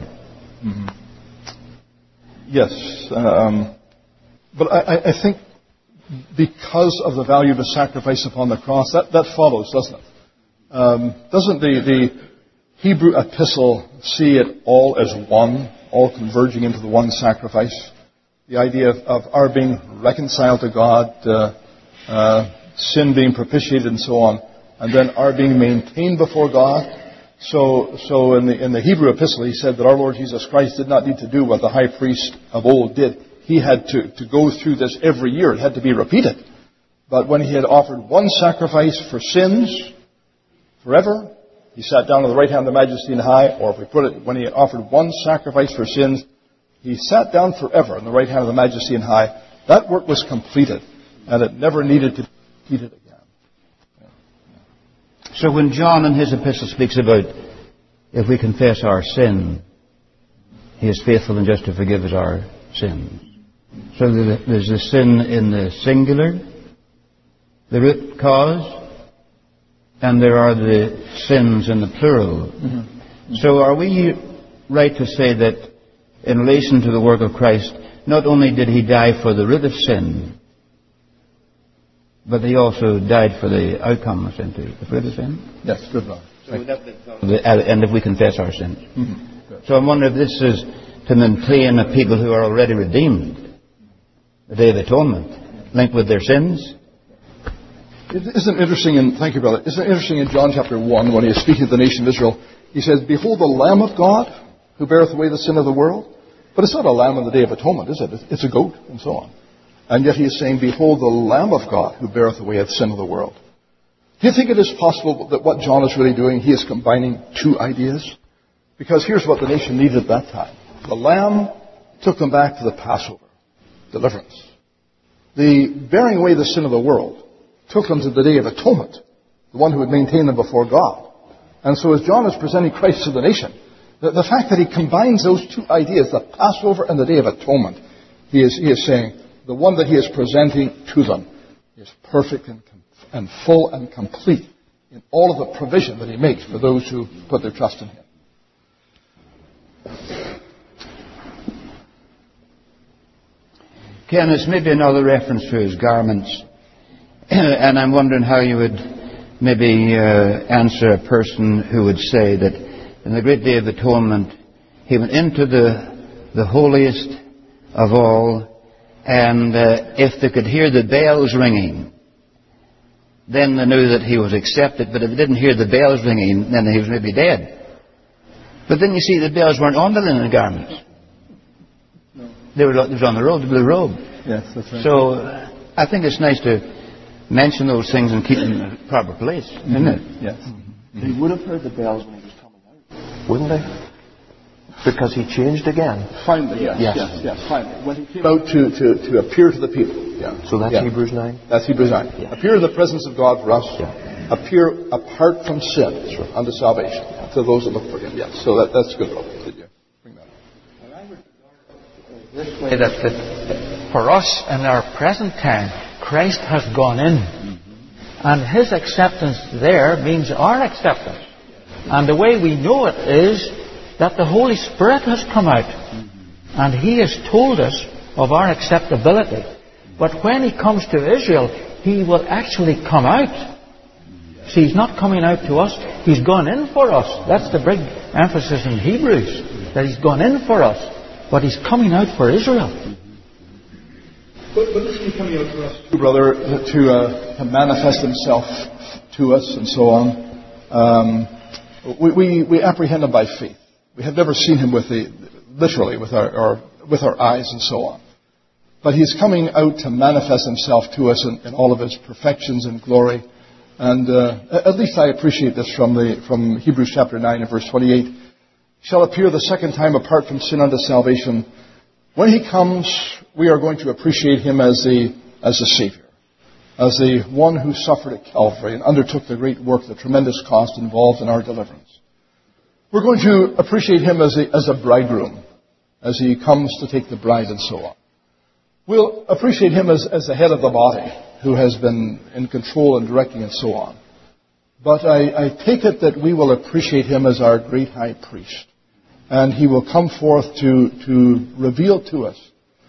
Yes. But I think because of the value of the sacrifice upon the cross, that follows, doesn't it? Doesn't the Hebrew epistle see it all as one, all converging into the one sacrifice? The idea of our being reconciled to God, sin being propitiated and so on, and then our being maintained before God. So in the Hebrew epistle, he said that our Lord Jesus Christ did not need to do what the high priest of old did. He had to go through this every year. It had to be repeated. But when He had offered one sacrifice for sins forever, He sat down on the right hand of the Majesty on high, or if we put it, when He had offered one sacrifice for sins, He sat down forever on the right hand of the Majesty on high. That work was completed, and it never needed to be repeated again. So when John in his epistle speaks about if we confess our sin, He is faithful and just to forgive us our sins. So there's the sin in the singular, the root cause, and there are the sins in the plural. So are we right to say that in relation to the work of Christ, not only did He die for the root of sin, but He also died for the outcome of sin too, the fruit of sin? Yes, good one. And if we confess our sins. So I wonder if this is to maintain a people who are already redeemed, the Day of Atonement, linked with their sins. Isn't it interesting, thank you, brother, isn't it interesting in John chapter 1, when He is speaking to the nation of Israel, He says, "Behold the Lamb of God, who beareth away the sin of the world." But it's not a lamb on the Day of Atonement, is it? It's a goat, and so on. And yet He is saying, "Behold the Lamb of God, who beareth away the sin of the world." Do you think it is possible that what John is really doing, he is combining 2 ideas? Because here's what the nation needed at that time. The Lamb took them back to the Passover, deliverance. The bearing away the sin of the world took them to the Day of Atonement, the one who would maintain them before God. And so as John is presenting Christ to the nation, the fact that he combines those 2 ideas, the Passover and the Day of Atonement, he is saying the one that he is presenting to them is perfect and full and complete in all of the provision that he makes for those who put their trust in him. Ken, it's maybe another reference to his garments. And I'm wondering how you would maybe answer a person who would say that in the great Day of Atonement, he went into the holiest of all, and if they could hear the bells ringing, then they knew that he was accepted. But if they didn't hear the bells ringing, then he was maybe dead. But then you see the bells weren't on the linen garments. They were on the robe, the blue robe. Yes, that's right. So I think it's nice to mention those things and keep them in a proper place, isn't it? Yes. They would have heard the bells when he was coming out, wouldn't they? Because he changed again. Finally, yes, finally. When he came out to appear to the people. Yeah. So that's Hebrews 9? That's Hebrews 9. Yeah. Appear in the presence of God for us. Yeah. Appear apart from sin unto salvation to those that look for him. Yes. So that's good. Did you bring that up? Well, I would regard it this way, that for us in our present time, Christ has gone in. And His acceptance there means our acceptance. And the way we know it is that the Holy Spirit has come out. And He has told us of our acceptability. But when He comes to Israel, He will actually come out. See, He's not coming out to us. He's gone in for us. That's the big emphasis in Hebrews, that He's gone in for us. But He's coming out for Israel. But isn't He coming out for us too, brother, to manifest Himself to us and so on? We apprehend Him by faith. We have never seen Him literally with our eyes and so on. But He's coming out to manifest Himself to us in all of His perfections and glory. And at least I appreciate this from Hebrews chapter 9 and verse 28. Shall appear the second time apart from sin unto salvation. When He comes, we are going to appreciate Him as the Savior, as the one who suffered at Calvary and undertook the great work, the tremendous cost involved in our deliverance. We're going to appreciate Him as a bridegroom, as He comes to take the bride and so on. We'll appreciate Him as the head of the body, who has been in control and directing and so on. But I take it that we will appreciate Him as our great high priest. And He will come forth to reveal to us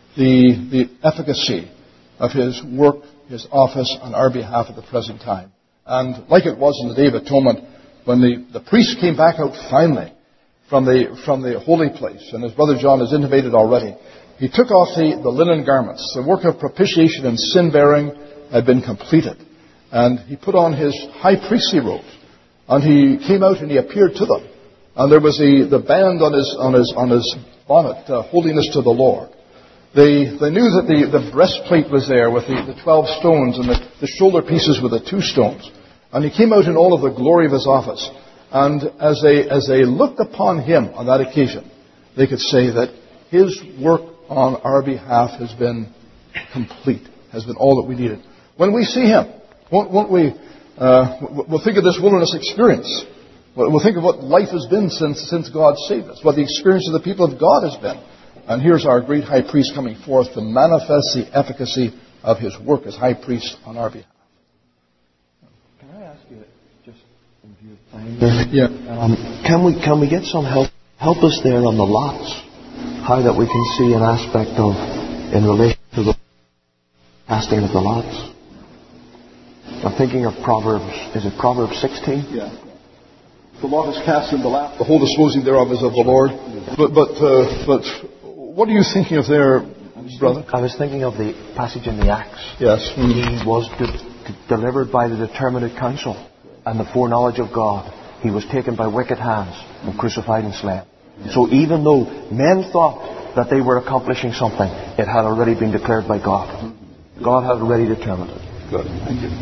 the efficacy of His work, His office on our behalf at the present time. And like it was in the Day of Atonement, when the priest came back out finally from the holy place, and as Brother John has intimated already, he took off the linen garments. The work of propitiation and sin-bearing had been completed. And he put on his high priestly robes. And he came out and he appeared to them. And there was the band on his bonnet, holiness to the Lord. They knew that the breastplate was there with the 12 stones and the shoulder pieces with the 2 stones. And he came out in all of the glory of his office. And as they looked upon him on that occasion, they could say that his work on our behalf has been complete, has been all that we needed. When we see him, won't we? We'll think of this wilderness experience. We'll think of what life has been since God saved us, what the experience of the people of God has been. And here's our great high priest coming forth to manifest the efficacy of his work as high priest on our behalf. Can I ask you, just in view of time, can we get some help? Help us there on the lots, how that we can see an aspect of in relation to the casting of the lots. I'm thinking of Proverbs. Is it Proverbs 16? Yeah. The lot is cast in the lap. The whole disposing thereof is of the Lord. But what are you thinking of there, brother? I was thinking of the passage in the Acts. Yes. He was delivered by the determinate counsel and the foreknowledge of God. He was taken by wicked hands and crucified and slain. So even though men thought that they were accomplishing something, it had already been declared by God. God had already determined it. Good. Thank you.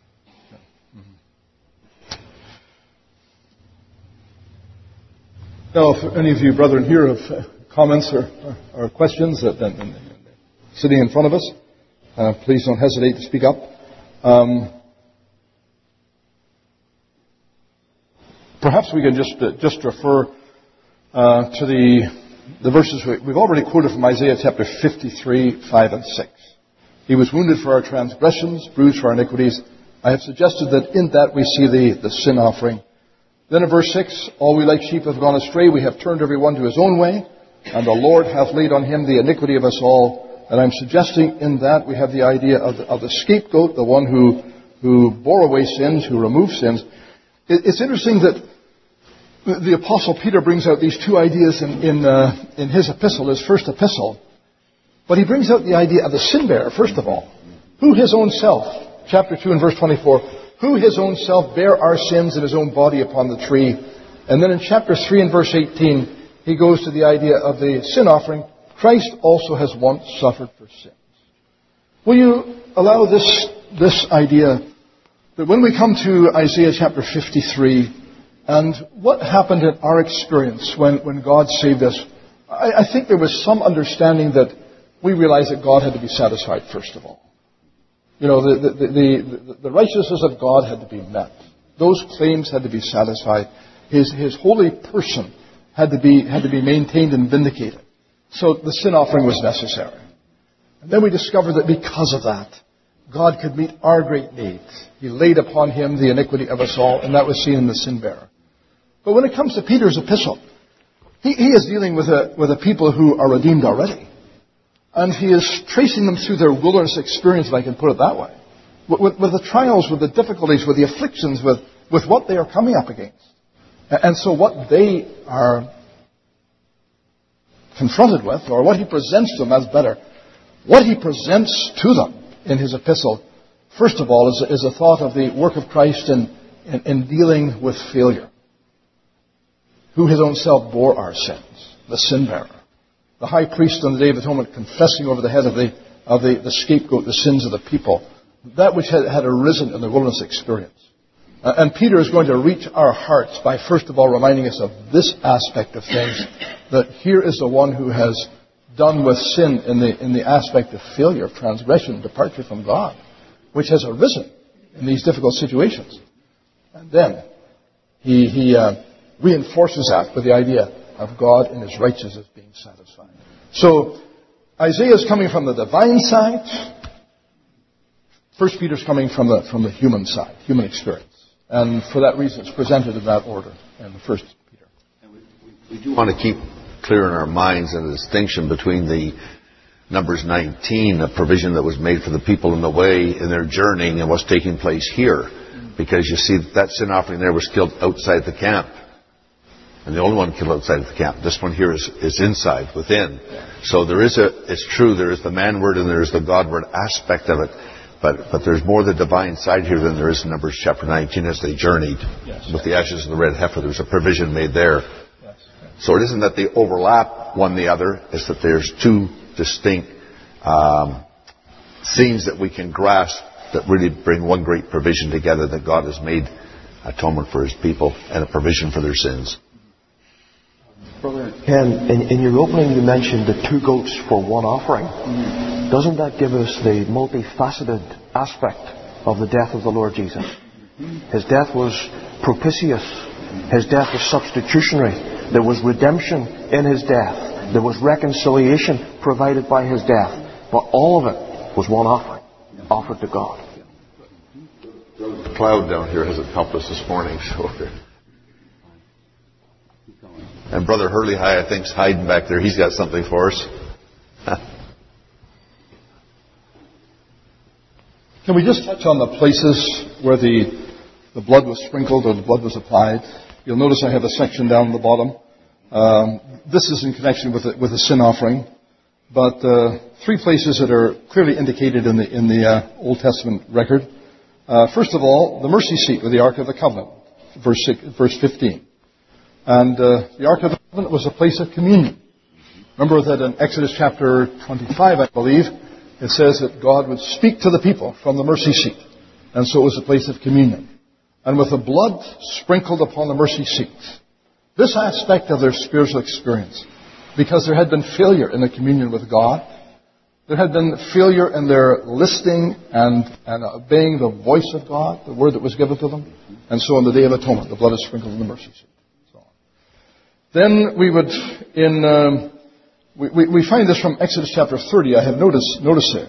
Now, if any of you brethren here have comments or questions sitting in front of us, please don't hesitate to speak up. Perhaps we can just refer to the verses we've already quoted from Isaiah chapter 53, 5 and 6. He was wounded for our transgressions, bruised for our iniquities. I have suggested that in that we see the sin offering. Then in verse 6, all we like sheep have gone astray. We have turned every one to his own way. And the Lord hath laid on him the iniquity of us all. And I'm suggesting in that we have the idea of the scapegoat, the one who bore away sins, who removed sins. It's interesting that the Apostle Peter brings out these two ideas in his epistle, his first epistle. But he brings out the idea of the sin bearer, first of all. Who his own self, chapter 2 and verse 24, who his own self bare our sins in his own body upon the tree. And then in chapter 3 and verse 18, he goes to the idea of the sin offering. Christ also has once suffered for sins. Will you allow this idea that when we come to Isaiah chapter 53, and what happened in our experience when God saved us, I think there was some understanding that we realized that God had to be satisfied first of all. You know, the righteousness of God had to be met. Those claims had to be satisfied. His holy person had to be maintained and vindicated. So the sin offering was necessary. And then we discover that because of that, God could meet our great need. He laid upon him the iniquity of us all, and that was seen in the sin bearer. But when it comes to Peter's epistle, he is dealing with a people who are redeemed already. And he is tracing them through their wilderness experience, if I can put it that way. With the trials, with the difficulties, with the afflictions, with what they are coming up against. And so what they are confronted with, or what he presents to them as better, what he presents to them in his epistle, first of all, is a thought of the work of Christ in dealing with failure. Who his own self bore our sins, the sin bearer. The high priest on the Day of Atonement confessing over the head of the scapegoat the sins of the people. That which had arisen in the wilderness experience. And Peter is going to reach our hearts by first of all reminding us of this aspect of things, that here is the one who has done with sin in the aspect of failure, of transgression, departure from God, which has arisen in these difficult situations. And then he reinforces that with the idea of God in his righteousness being satisfied. So Isaiah is coming from the divine side. First Peter's coming from the human side, human experience. And for that reason, it's presented in that order in the First Peter. And we do want to keep clear in our minds the distinction between the Numbers 19, the provision that was made for the people in the way in their journeying, and what's taking place here. Because you see that sin offering there was killed outside the camp. And the only one killed outside of the camp. This one here is inside, within. So it's true, there is the man-word and there is the God-word aspect of it. But there's more the divine side here than there is in Numbers chapter 19 as they journeyed with the ashes of the red heifer. There's a provision made there. So it isn't that they overlap one the other. It's that there's two distinct scenes that we can grasp that really bring one great provision together, that God has made atonement for his people and a provision for their sins. Brother Ken, in your opening you mentioned the 2 goats for one offering. Doesn't that give us the multifaceted aspect of the death of the Lord Jesus? His death was propitious. His death was substitutionary. There was redemption in his death. There was reconciliation provided by his death. But all of it was one offering, offered to God. The cloud down here hasn't helped us this morning. So. And Brother Hurley, I think, is hiding back there. He's got something for us. Can we just touch on the places where the blood was sprinkled or the blood was applied? You'll notice I have a section down at the bottom. This is in connection with the sin offering. But 3 places that are clearly indicated in the Old Testament record. First of all, the mercy seat with the Ark of the Covenant, verse 15. And the Ark of the Covenant was a place of communion. Remember that in Exodus chapter 25, I believe, it says that God would speak to the people from the mercy seat. And so it was a place of communion. And with the blood sprinkled upon the mercy seat, this aspect of their spiritual experience, because there had been failure in the communion with God, there had been failure in their listening and obeying the voice of God, the word that was given to them. And so on the Day of Atonement, the blood is sprinkled in the mercy seat. Then we would, we find this from Exodus chapter 30. I have noticed there.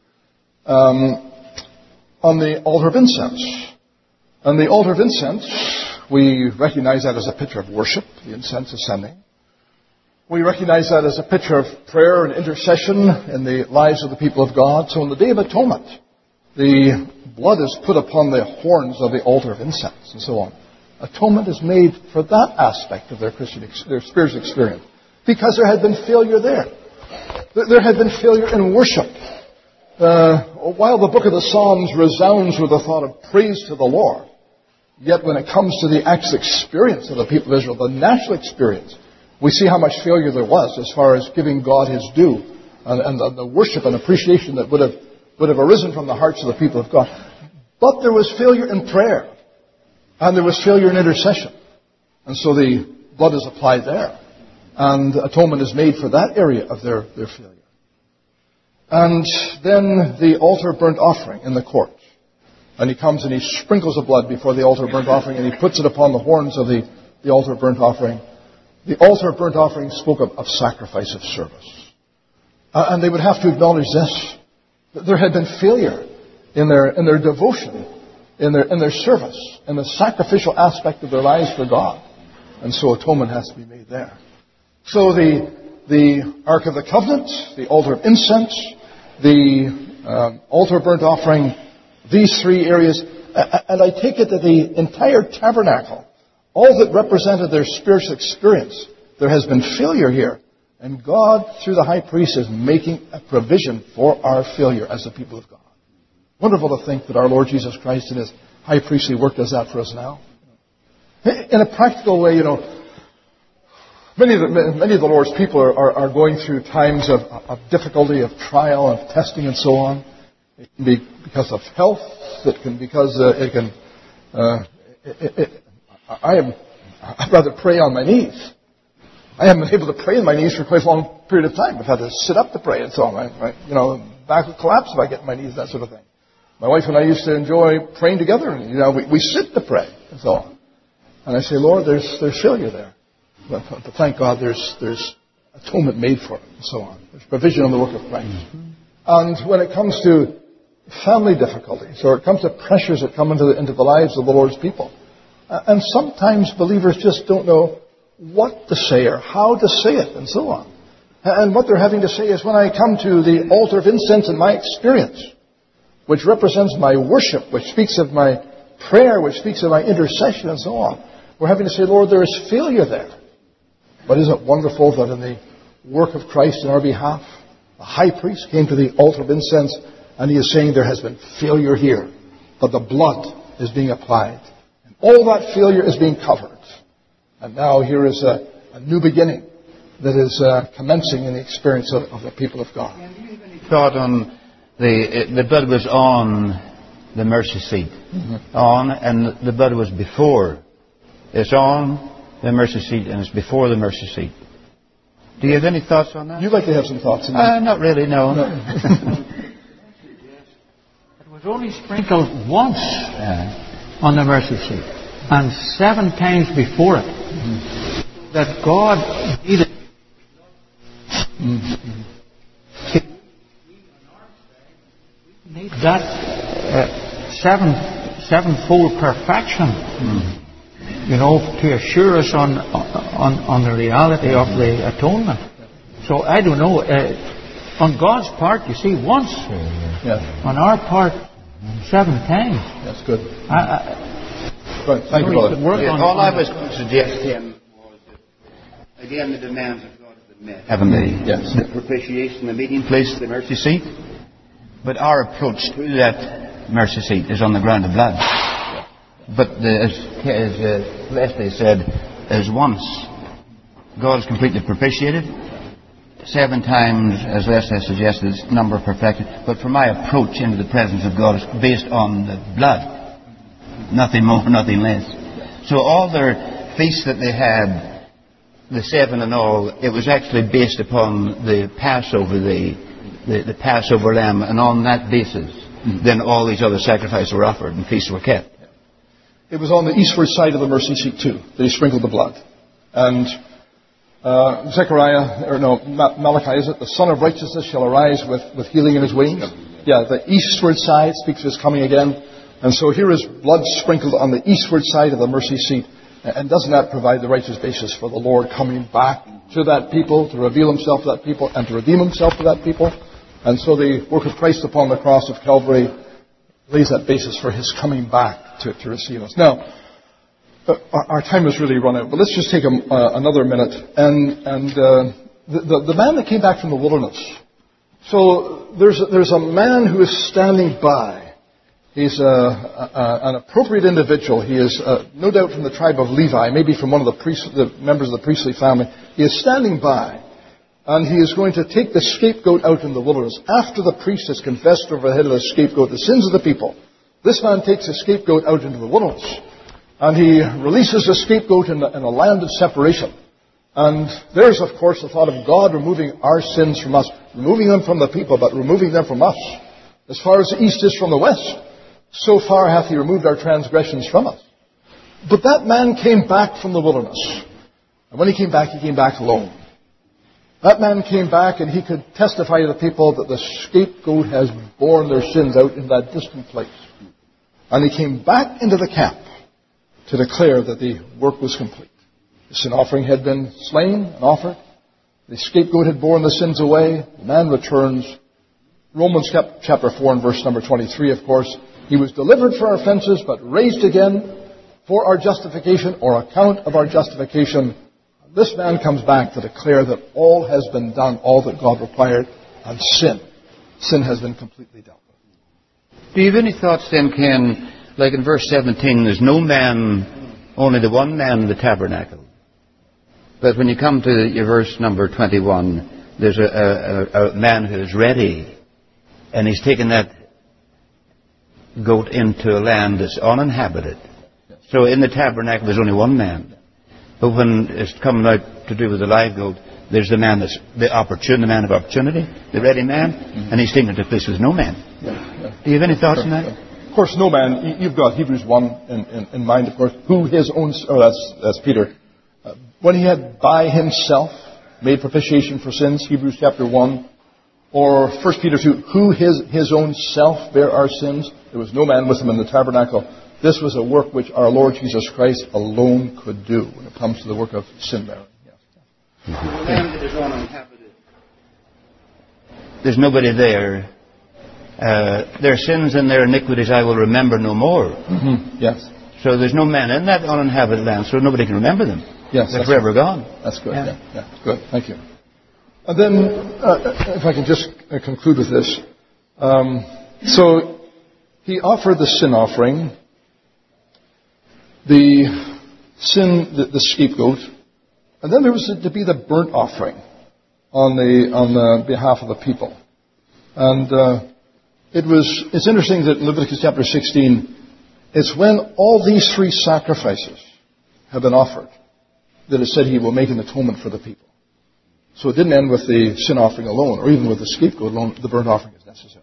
On the altar of incense. On the altar of incense, we recognize that as a picture of worship, the incense ascending. We recognize that as a picture of prayer and intercession in the lives of the people of God. So on the Day of Atonement, the blood is put upon the horns of the altar of incense and so on. Atonement is made for that aspect of their spiritual experience. Because there had been failure there. There had been failure in worship. While the book of the Psalms resounds with the thought of praise to the Lord, yet when it comes to the actual experience of the people of Israel, the natural experience, we see how much failure there was as far as giving God his due and the worship and appreciation that would have arisen from the hearts of the people of God. But there was failure in prayer. And there was failure in intercession. And so the blood is applied there. And atonement is made for that area of their failure. And then the altar burnt offering in the court. And he comes and he sprinkles the blood before the altar burnt offering and he puts it upon the horns of the altar burnt offering. The altar burnt offering spoke of sacrifice of service. And they would have to acknowledge this, that there had been failure in their devotion, in their service, in the sacrificial aspect of their lives for God. And so atonement has to be made there. So the Ark of the Covenant, the altar of incense, the altar of burnt offering, these three areas, and I take it that the entire tabernacle, all that represented their spiritual experience, there has been failure here. And God, through the high priest, is making a provision for our failure as the people of God. Wonderful to think that our Lord Jesus Christ in His high priestly work does that for us now. In a practical way, many of the Lord's people are going through times of difficulty, of trial, of testing, and so on. It can be because of health. It can because it can. I'd rather pray on my knees. I haven't been able to pray on my knees for quite a long period of time. I've had to sit up to pray and so on. Back will collapse if I get on my knees, that sort of thing. My wife and I used to enjoy praying together, and we sit to pray and so on. And I say, Lord, there's failure there, but thank God there's atonement made for it and so on. There's provision on the work of Christ. Mm-hmm. And when it comes to family difficulties, or it comes to pressures that come into the lives of the Lord's people, and sometimes believers just don't know what to say or how to say it and so on. And what they're having to say is, when I come to the altar of incense in my experience, which represents my worship, which speaks of my prayer, which speaks of my intercession and so on, we're having to say, Lord, there is failure there. But isn't it wonderful that in the work of Christ in our behalf, the high priest came to the altar of incense, and he is saying there has been failure here, but the blood is being applied. And all that failure is being covered. And now here is a new beginning that is commencing in the experience of the people of God. And do you have any thought on the blood was on the mercy seat? Mm-hmm. And the blood was before. It's on the mercy seat and it's before the mercy seat. Do you have any thoughts on that? You'd like to have some thoughts on that? Not really, no. It was only sprinkled once on the mercy seat, and 7 times before it. Mm-hmm. That God needed. Mm-hmm. We need that sevenfold perfection. Mm-hmm. To assure us on the reality of the atonement. So I don't know. On God's part, you see, once. Yeah. On our part, 7 times. That's good. Right. Thank you, Brother. All I was going to suggest to him was that, again, the demands of God have been met. Haven't they? Yes. The propitiation, the meeting place, the mercy seat. But our approach to that mercy seat is on the ground of blood. But as Leslie said, as once God is completely propitiated, 7 times, as Leslie suggested, is number of perfection. But for my approach into the presence of God is based on the blood. Nothing more, nothing less. So all their feasts that they had, the 7 and all, it was actually based upon the Passover, the Passover lamb, and on that basis, then all these other sacrifices were offered and feasts were kept. It was on the eastward side of the mercy seat too that he sprinkled the blood. And Malachi, is it? The Son of Righteousness shall arise with healing in his wings. Yeah, the eastward side speaks of his coming again. And so here is blood sprinkled on the eastward side of the mercy seat. And doesn't that provide the righteous basis for the Lord coming back to that people, to reveal himself to that people, and to redeem himself to that people? And so the work of Christ upon the cross of Calvary lays that basis for his coming back to receive us. Now, our time has really run out, but let's just take another minute. And the man that came back from the wilderness. So there's a man who is standing by. He's an appropriate individual. He is no doubt from the tribe of Levi, maybe from one of the members of the priestly family. He is standing by, and he is going to take the scapegoat out in the wilderness. After the priest has confessed over the head of the scapegoat the sins of the people, this man takes the scapegoat out into the wilderness, and he releases the scapegoat in a land of separation. And there's, of course, the thought of God removing our sins from us, removing them from the people, but removing them from us. As far as the east is from the west, so far hath he removed our transgressions from us. But that man came back from the wilderness. And when he came back alone. That man came back and he could testify to the people that the scapegoat has borne their sins out in that distant place. And he came back into the camp to declare that the work was complete. The sin offering had been slain and offered. The scapegoat had borne the sins away. The man returns. Romans chapter 4 and verse number 23, of course. He was delivered for our offenses, but raised again for our justification, or account of our justification. This man comes back to declare that all has been done, all that God required, and sin has been completely dealt with. Do you have any thoughts then, Ken, like in verse 17, there's no man, only the one man in the tabernacle. But when you come to your verse number 21, there's a man who is ready, and he's taken that goat into a land that's uninhabited. So in the tabernacle there's only one man. But when it's coming out to do with the live goat, there's the man that's the man of opportunity, the ready man, and he's taken to a place with no man. Do you have any thoughts on that? Of course, no man. You've got Hebrews 1 in mind, of course. Who his own... that's Peter. When he had by himself made propitiation for sins, Hebrews chapter 1. Or 1 Peter 2, who his own self bare our sins. There was no man with him in the tabernacle. This was a work which our Lord Jesus Christ alone could do when it comes to the work of sin bearing. The land that is uninhabited. There's nobody there. Their sins and their iniquities I will remember no more. Mm-hmm. Yes. So there's no man in that uninhabited land, so nobody can remember them. Yes. They're forever gone. That's good. Yeah. Good. Thank you. And then, if I can just conclude with this. So, he offered the sin offering, the scapegoat, and then there was to be the burnt offering on the behalf of the people. And it's interesting that in Leviticus chapter 16, it's when all these three sacrifices have been offered that it said he will make an atonement for the people. So it didn't end with the sin offering alone, or even with the scapegoat alone. The burnt offering is necessary.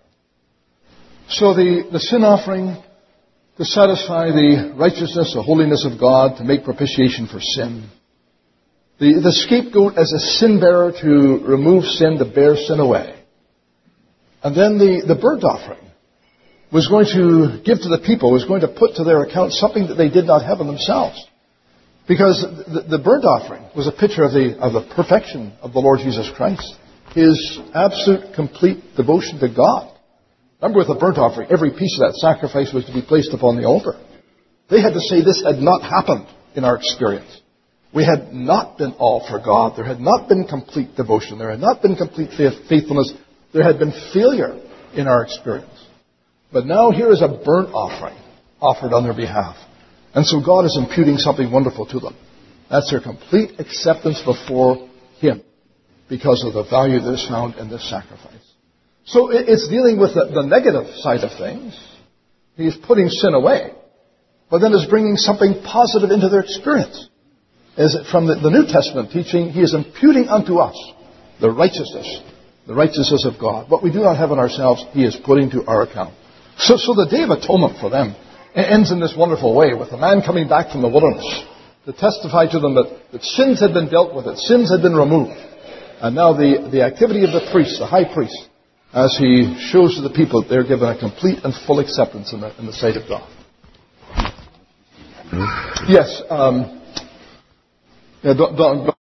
So the sin offering to satisfy the righteousness, the holiness of God, to make propitiation for sin. The scapegoat as a sin bearer to remove sin, to bear sin away. And then the burnt offering was going to give to the people, was going to put to their account something that they did not have in themselves. Because the burnt offering was a picture of the perfection of the Lord Jesus Christ. His absolute, complete devotion to God. Remember, with the burnt offering, every piece of that sacrifice was to be placed upon the altar. They had to say this had not happened in our experience. We had not been all for God. There had not been complete devotion. There had not been complete faithfulness. There had been failure in our experience. But now here is a burnt offering offered on their behalf. And so God is imputing something wonderful to them. That's their complete acceptance before Him because of the value that is found in this sacrifice. So it's dealing with the negative side of things. He's putting sin away, but then is bringing something positive into their experience. As from the New Testament teaching, He is imputing unto us the righteousness of God. What we do not have in ourselves, He is putting to our account. So the Day of Atonement for them ends in this wonderful way, with the man coming back from the wilderness to testify to them that sins had been dealt with, that sins had been removed. And now the activity of the priest, the high priest, as he shows to the people that they're given a complete and full acceptance in the sight of God. Yes. Don